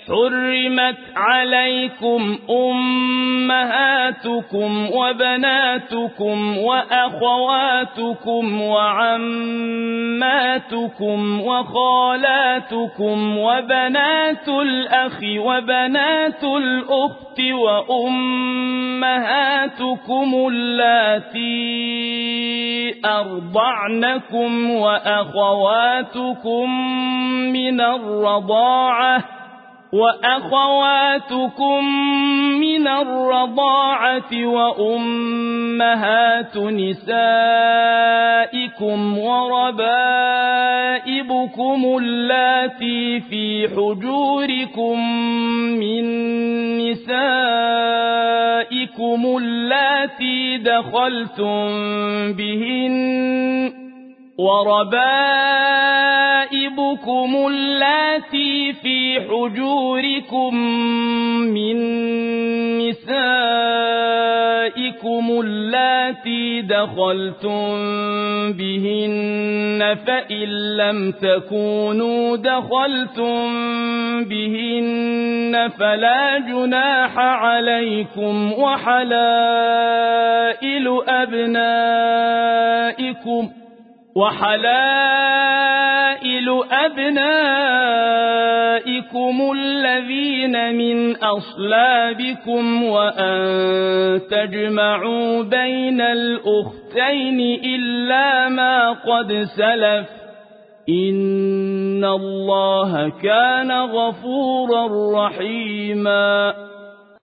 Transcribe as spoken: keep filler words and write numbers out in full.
حرمت عليكم أمهاتكم وبناتكم وأخواتكم وعماتكم وخالاتكم وبنات الأخ وبنات الأخت وأمهاتكم اللاتي أرضعنكم وأخواتكم من الرضاعة وأخواتكم من الرضاعة وأمهات نسائكم وربائبكم اللاتي في حجوركم من نسائكم اللاتي دخلتم بهن وربائبكم اللاتي في حجوركم من نسائكم اللاتي دخلتم بهن فإن لم تكونوا دخلتم بهن فلا جناح عليكم وحلائل أبنائكم وحلائل أبنائكم الذين من أصلابكم وأن تجمعوا بين الأختين إلا ما قد سلف إن الله كان غفورا رحيما